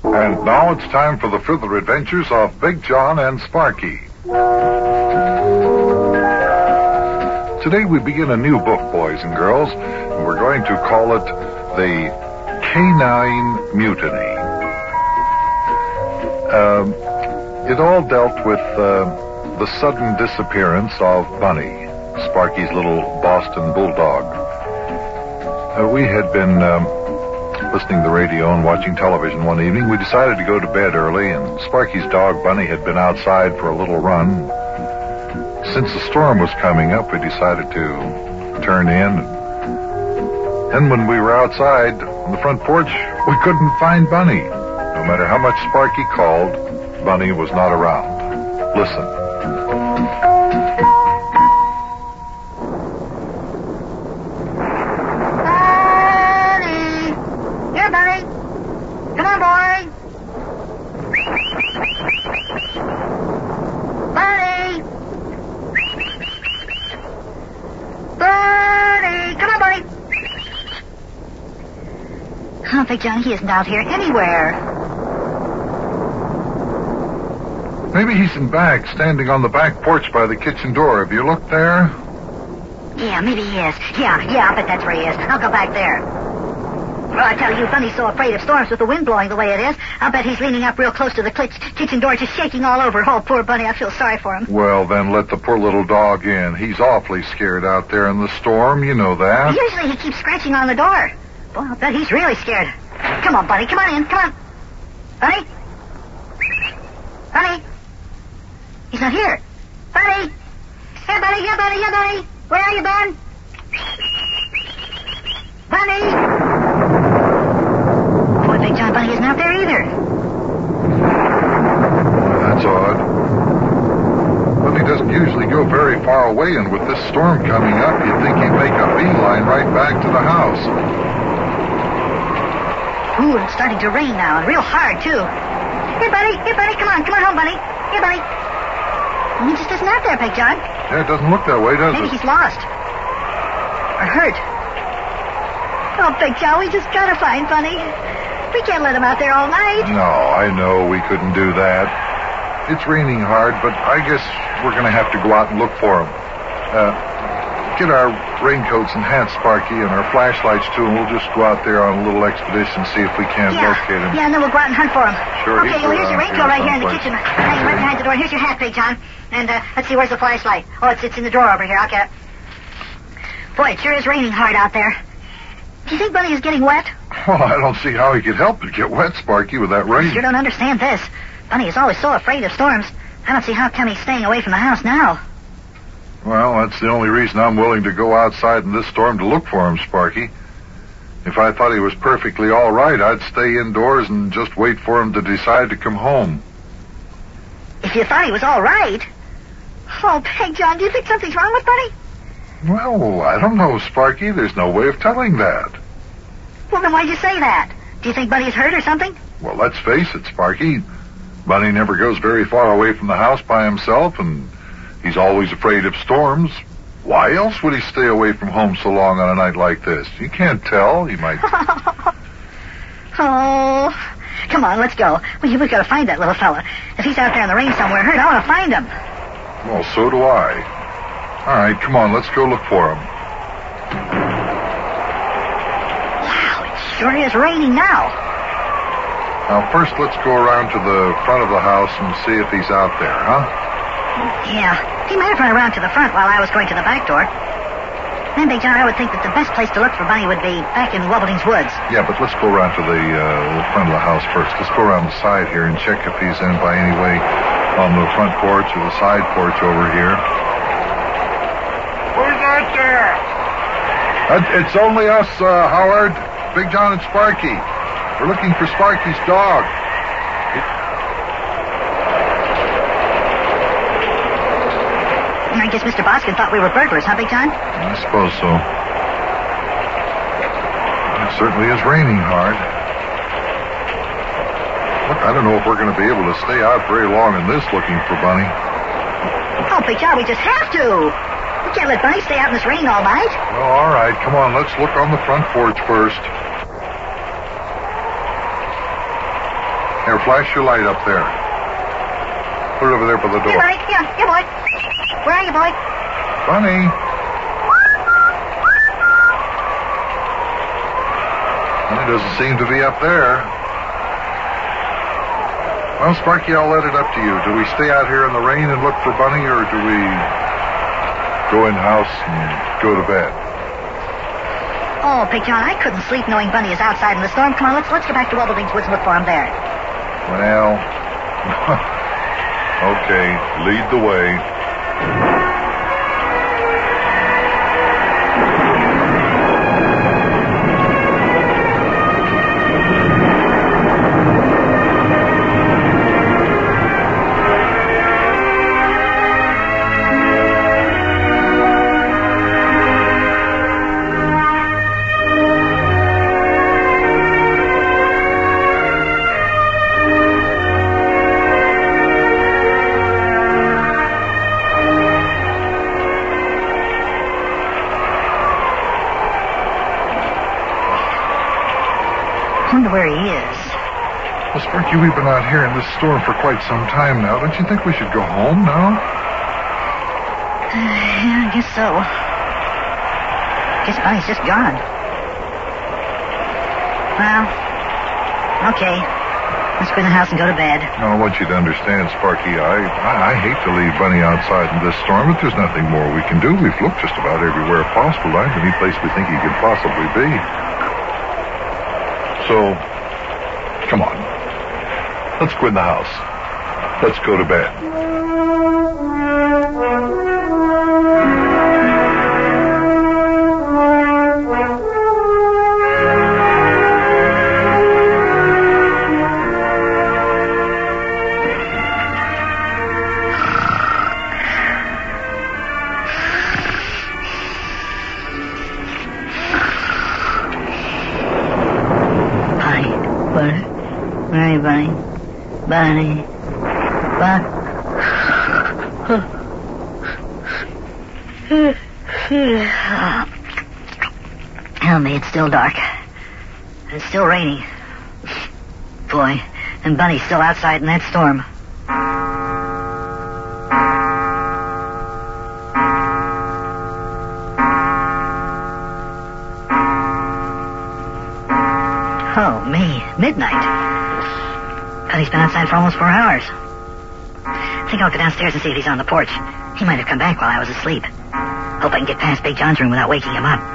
And now it's time for the further adventures of Big John and Sparky. Today we begin a new book, boys and girls, and we're going to call it The Canine Mutiny. It all dealt with the sudden disappearance of Bunny, Sparky's little Boston bulldog. We had been listening to the radio and watching television one evening. We decided to go to bed early, and Sparky's dog, Bunny, had been outside for a little run. Since the storm was coming up, we decided to turn in. And when we were outside on the front porch, we couldn't find Bunny. No matter how much Sparky called, Bunny was not around. Listen. Big John, he isn't out here anywhere. Maybe he's in back, standing on the back porch by the kitchen door. Have you looked there? Yeah, maybe he is. Yeah, I bet that's where he is. I'll go back there. Well, I tell you, Bunny's so afraid of storms with the wind blowing the way it is. I'll bet he's leaning up real close to the kitchen door, just shaking all over. Oh, poor Bunny, I feel sorry for him. Well, then let the poor little dog in. He's awfully scared out there in the storm, you know that. Usually he keeps scratching on the door. Boy, I'll bet he's really scared. Come on, Bunny. Come on in. Come on. Bunny? Bunny? He's not here. Bunny? Hey, Bunny. Yeah, Bunny. Yeah, Bunny. Where are you, Ben? Bunny? Boy, Big John, Bunny isn't out there either. That's odd. Bunny doesn't usually go very far away, and with this storm coming up, you'd think he'd make a beeline right back to the house. Ooh, it's starting to rain now, and real hard, too. Here, Bunny. Come on home, Bunny. Here, Bunny. He just isn't out there, Big John. Yeah, it doesn't look that way, does it? Maybe he's lost. Or hurt. Oh, Big John, we just gotta find Bunny. We can't let him out there all night. No, I know we couldn't do that. It's raining hard, but I guess we're gonna have to go out and look for him. Get our raincoats and hats, Sparky, and our flashlights, too, and we'll just go out there on a little expedition, see if we can't locate him. Yeah, and then we'll go out and hunt for him. Sure. Okay, well, here's your raincoat right here in the kitchen. Hanging right behind the door. Here's your hat, Big John. And, let's see, where's the flashlight? Oh, it's in the drawer over here. I'll get it. Boy, it sure is raining hard out there. Do you think Bunny is getting wet? Well, I don't see how he could help but get wet, Sparky, with that rain. I sure don't understand this. Bunny is always so afraid of storms. I don't see how come he's staying away from the house now. Well, that's the only reason I'm willing to go outside in this storm to look for him, Sparky. If I thought he was perfectly all right, I'd stay indoors and just wait for him to decide to come home. If you thought he was all right? Oh, Big John, do you think something's wrong with Bunny? Well, I don't know, Sparky. There's no way of telling that. Well, then why'd you say that? Do you think Bunny's hurt or something? Well, let's face it, Sparky. Bunny never goes very far away from the house by himself, and he's always afraid of storms. Why else would he stay away from home so long on a night like this? You can't tell. He might... Oh, come on, let's go. We've got to find that little fella. If he's out there in the rain somewhere hurt, I want to find him. Well, so do I. All right, come on, let's go look for him. Wow, it sure is raining now. Now, first, let's go around to the front of the house and see if he's out there, huh? Yeah, he might have run around to the front while I was going to the back door. Then, Big John, I would think that the best place to look for Bunny would be back in Wubbleding's woods. Yeah, but let's go around to the front of the house first. Let's go around the side here and check if he's in by any way on the front porch or the side porch over here. Who's out there? It's only us, Howard, Big John and Sparky. We're looking for Sparky's dog. I guess Mr. Boskin thought we were burglars, huh, Big John? I suppose so. It certainly is raining hard. Look, I don't know if we're going to be able to stay out very long in this looking for Bunny. Oh, Big John, we just have to. We can't let Bunny stay out in this rain all night. Well, all right. Come on, let's look on the front porch first. Here, flash your light up there. Put it over there by the door. Here, Bunny. Here, boy. Where are you, boy? Bunny. Bunny doesn't seem to be up there. Well, Sparky, I'll let it up to you. Do we stay out here in the rain and look for Bunny, or do we go in the house and go to bed? Oh, Big John, I couldn't sleep knowing Bunny is outside in the storm. Come on, let's go back to Wobbling's Woods and look for him there. Well, okay, lead the way. Where he is. Well, Sparky, we've been out here in this storm for quite some time now. Don't you think we should go home now? Yeah, I guess so. Guess Bunny's just gone. Well, okay. Let's go in the house and go to bed. No, I want you to understand, Sparky, I hate to leave Bunny outside in this storm, but there's nothing more we can do. We've looked just about everywhere possible, right? Any place we think he could possibly be. So, come on. Let's go in the house. Let's go to bed. Where are you, Bunny? Bunny. Help me, it's still dark. It's still raining. Boy, and Bunny's still outside in that storm. Oh, me. Midnight. Bunny's been outside for almost 4 hours. I think I'll go downstairs and see if he's on the porch. He might have come back while I was asleep. Hope I can get past Big John's room without waking him up.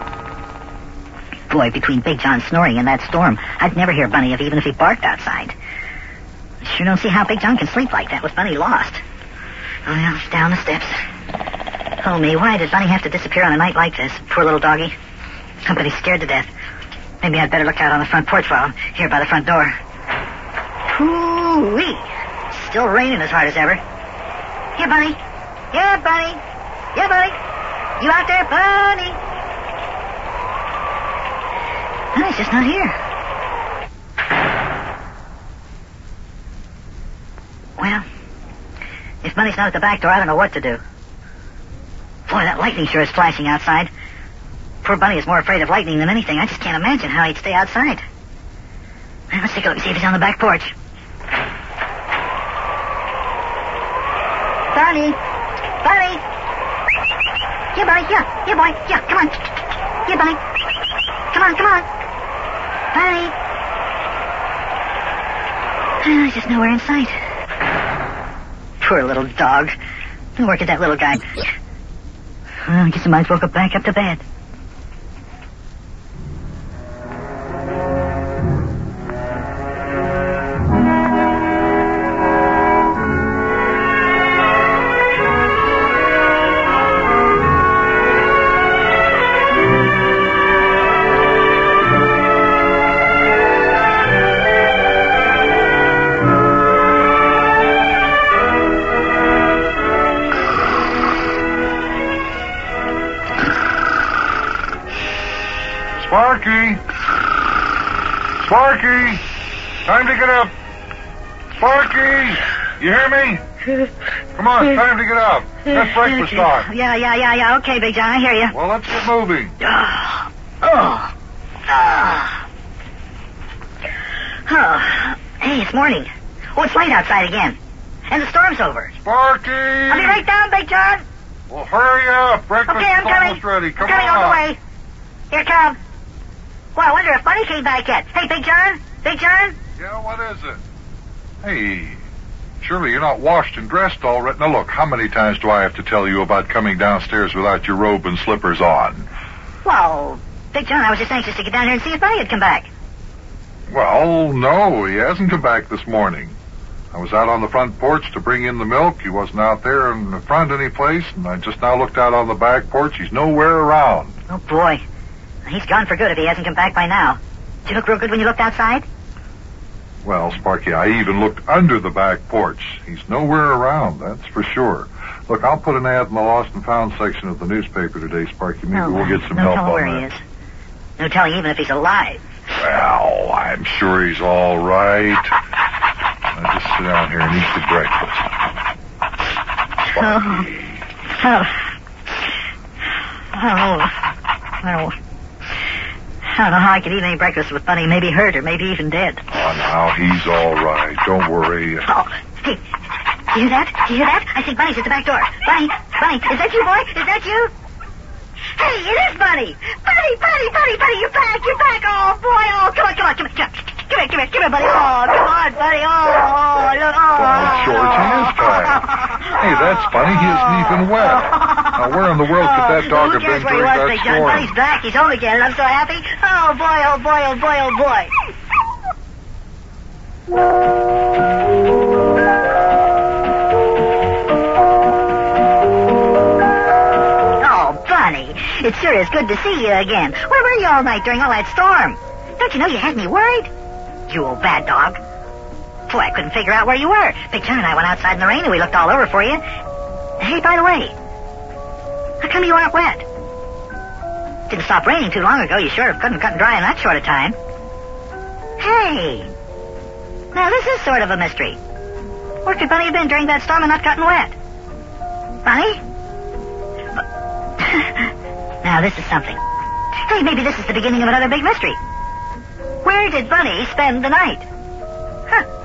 Boy, between Big John snoring and that storm, I'd never hear Bunny even if he barked outside. I sure don't see how Big John can sleep like that with Bunny lost. Oh, well, down the steps. Oh, me, why did Bunny have to disappear on a night like this? Poor little doggy. Somebody's scared to death. Maybe I'd better look out on the front porch while I'm here by the front door. Hoo-wee! Still raining as hard as ever. Here, Bunny. Yeah, Bunny. Yeah, Bunny. You out there, Bunny? Bunny's just not here. Well, if Bunny's not at the back door, I don't know what to do. Boy, that lightning sure is flashing outside. Poor Bunny is more afraid of lightning than anything. I just can't imagine how he'd stay outside. Well, let's take a look and see if he's on the back porch. Bunny! Bunny! Here, Bunny, here. Here, boy. Here, come on. Here, Bunny. Come on, come on. Bunny! He's just nowhere in sight. Poor little dog. Good work at that little guy. Well, I guess I might as well go back up to bed. Sparky! Sparky! Time to get up! Sparky! You hear me? Come on, time to get up. That's breakfast time. Yeah. Okay, Big John, I hear you. Well, let's get moving. Oh, hey, Hey, it's morning. Oh, it's light outside again. And the storm's over. Sparky! I'll be right down, Big John. Well, hurry up. Breakfast Okay, I'm is coming. almost ready. Come I'm coming on. all the way. Here come. Well, I wonder if Bunny came back yet. Hey, Big John? Big John? Yeah, what is it? Hey, surely you're not washed and dressed already. Now, look, how many times do I have to tell you about coming downstairs without your robe and slippers on? Well, Big John, I was just anxious to get down here and see if Bunny had come back. Well, no, he hasn't come back this morning. I was out on the front porch to bring in the milk. He wasn't out there in the front any place, and I just now looked out on the back porch. He's nowhere around. Oh, boy. He's gone for good if he hasn't come back by now. Did you look real good when you looked outside? Well, Sparky, I even looked under the back porch. He's nowhere around, that's for sure. Look, I'll put an ad in the Lost and Found section of the newspaper today, Sparky. Maybe we'll get some help tell on where that. he is. No telling even if he's alive. Well, I'm sure he's all right. Now just sit down here and eat your breakfast. I don't know how I could eat any breakfast with Bunny. Maybe hurt or maybe even dead. Oh, now, he's all right. Don't worry. Oh, hey, you hear that? Do you hear that? I think Bunny's at the back door. Bunny, is that you, boy? Is that you? Hey, it is Bunny! Bunny, you're back! Oh, boy, oh, come on. Come here, buddy. Oh, come on, buddy. Look, George, he is back. Hey, that's funny. He isn't even wet. Now, where in the world could that dog have been during that Big John? storm? Bunny's back. He's home again, and I'm so happy. Oh, boy. Oh, Bunny, it sure is good to see you again. Where were you all night during all that storm? Don't you know you had me worried? You old bad dog. Boy, I couldn't figure out where you were. Big John and I went outside in the rain and we looked all over for you. Hey, by the way, how come you aren't wet? Didn't stop raining too long ago. You sure couldn't cut and dry in that short a time. Hey, now this is sort of a mystery. Where could Bunny have been during that storm and not gotten wet? Bunny? Now this is something. Hey, maybe this is the beginning of another big mystery. Where did Bunny spend the night? Huh.